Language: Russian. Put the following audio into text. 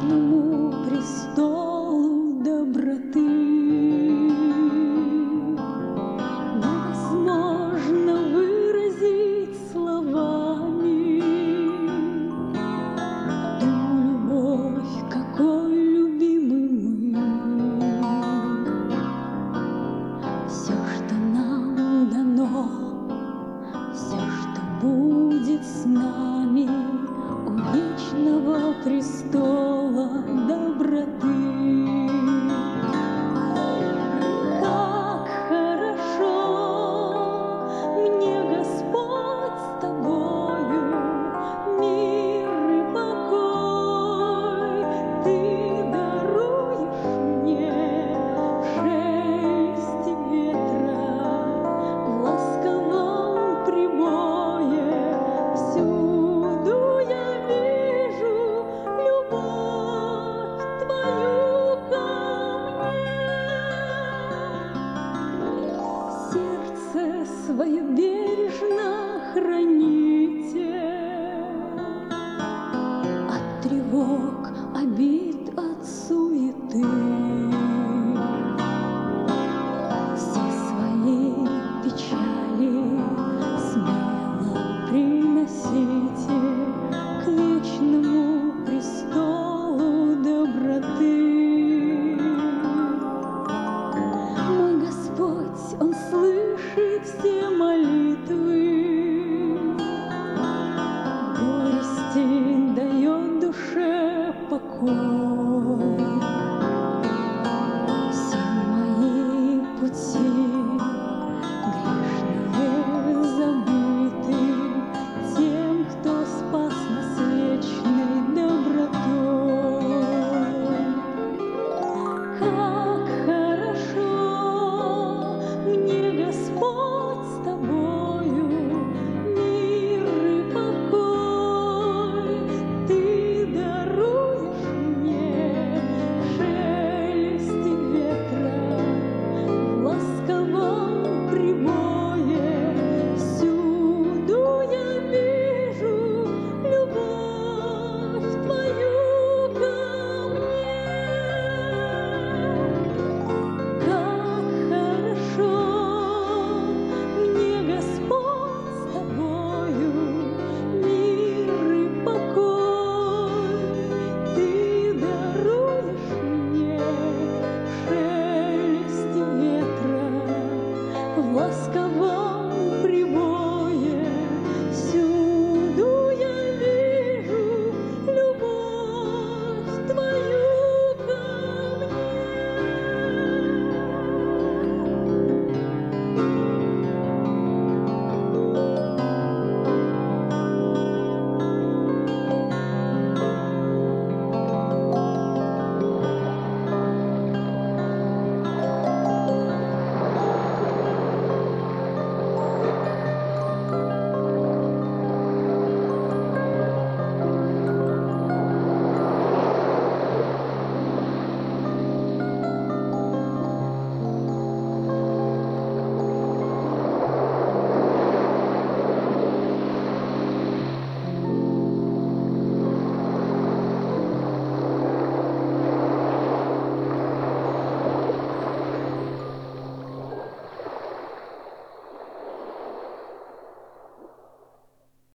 вечному престолу доброты. Невозможно выразить словами ту любовь, какой любимы мы. Все, что нам дано, все, что будет с нами у вечного престола доброты. Как хорошо мне, Господь, с тобою, мир и покой ты даруешь мне в шелесте ветра, в ласковом прибое. Всюду я вижу любовь твою ко мне. Сердце свое бережно храните от тревог, обид, от суеты. Все свои печали смело приносите к вечному престолу доброты. Мой Господь, Он слышит все молитвы, в горести дает душе покой.